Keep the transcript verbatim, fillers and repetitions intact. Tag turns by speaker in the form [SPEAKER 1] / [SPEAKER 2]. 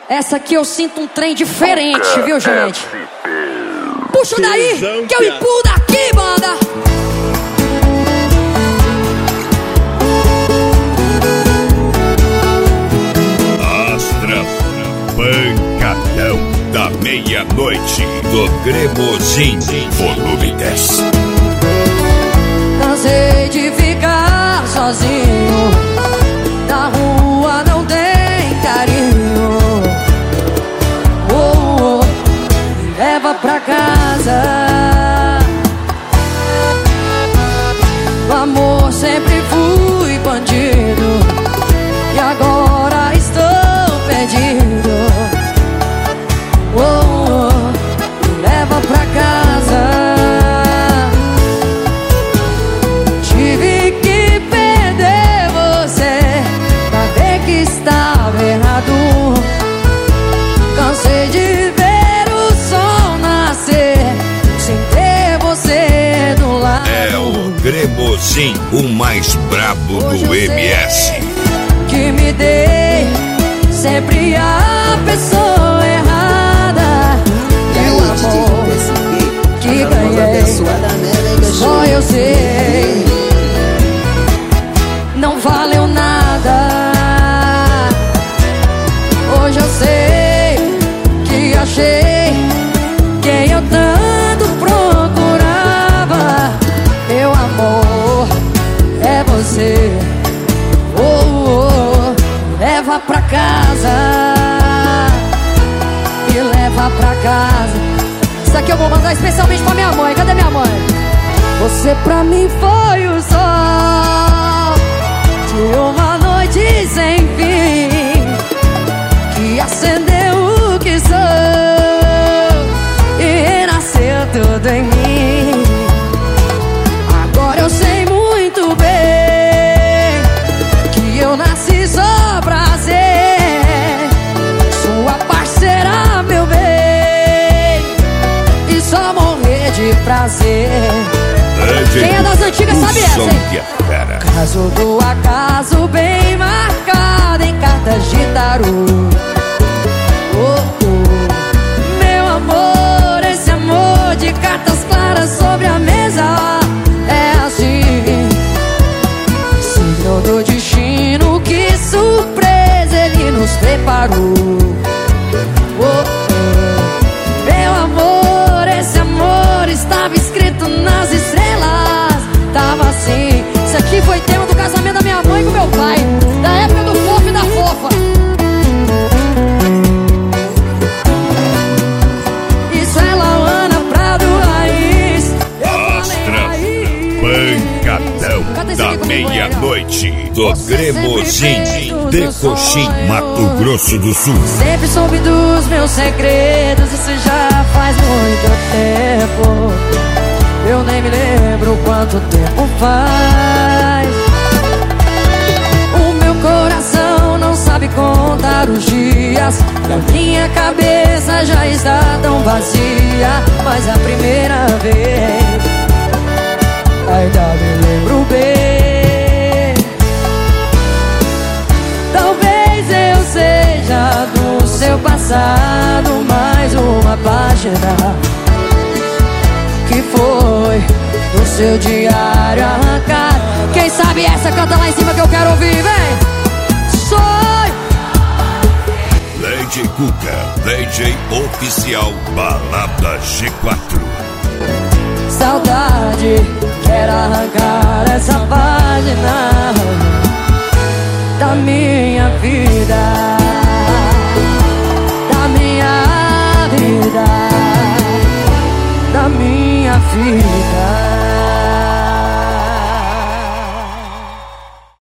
[SPEAKER 1] Essa aqui eu sinto um trem diferente, viu, gente? Puxa daí, que eu empurro daqui, banda.
[SPEAKER 2] Astra, pancadão da meia-noite do Cremosinho, volume dez.
[SPEAKER 1] Cansei de ficar sozinho, na rua não tem carinho. Oh, oh, me leva pra casa. No amor sempre fui bandido, e agora estou perdido. Oh, oh, me leva pra casa. Tive que perder você pra ver que estava errado. Cansei de ver o sol nascer sem ter você do lado.
[SPEAKER 2] É o Cremosinho, o mais brabo do M S.
[SPEAKER 1] Que me dei sempre a pessoa errada. Meu amor que ganhei, só eu sei, não valeu nada. Hoje eu sei que achei quem eu tanto procurava. Meu amor é você. Oh, oh, oh, leva pra casa, me leva pra casa. Isso aqui eu vou mandar especialmente pra minha mãe. Cadê minha mãe? Você pra mim foi o sol de uma noite sem fim, que acendeu o que sou e renasceu tudo em mim. Agora eu sei muito bem que eu nasci só pra ser sua parceira, meu bem, e só morrer de prazer. Quem é das antigas sabe essa, hein? Caso do acaso bem marcado em cartas de tarô. Oh, oh, meu amor, esse amor de cartas claras sobre a mesa é assim. Signo do destino, que surpresa ele nos preparou. Oh, oh, meu amor, esse amor estava escrito nas estrelas. Tava assim. Isso aqui foi tema do casamento da minha mãe com meu pai, da época do fofo e da fofa. Isso é Lauana Prado Raiz.
[SPEAKER 2] Astra, pancadão da meia-noite do Cremosinho, de Coxim, Mato Grosso do Sul.
[SPEAKER 1] Sempre soube dos meus segredos, isso já faz muito tempo. Eu nem me lembro quanto tempo faz. O meu coração não sabe contar os dias, e a minha cabeça já está tão vazia. Mas a primeira vez ainda me lembro bem. Talvez eu seja do seu passado mais uma página que foi do seu diário arrancado. Quem sabe essa canta lá em cima que eu quero ouvir, vem! Sonho!
[SPEAKER 2] Lady Cuca, D J oficial, Balada G quatro.
[SPEAKER 1] Saudade, quero arrancar essa página da minha vida, da minha vida, da minha vida.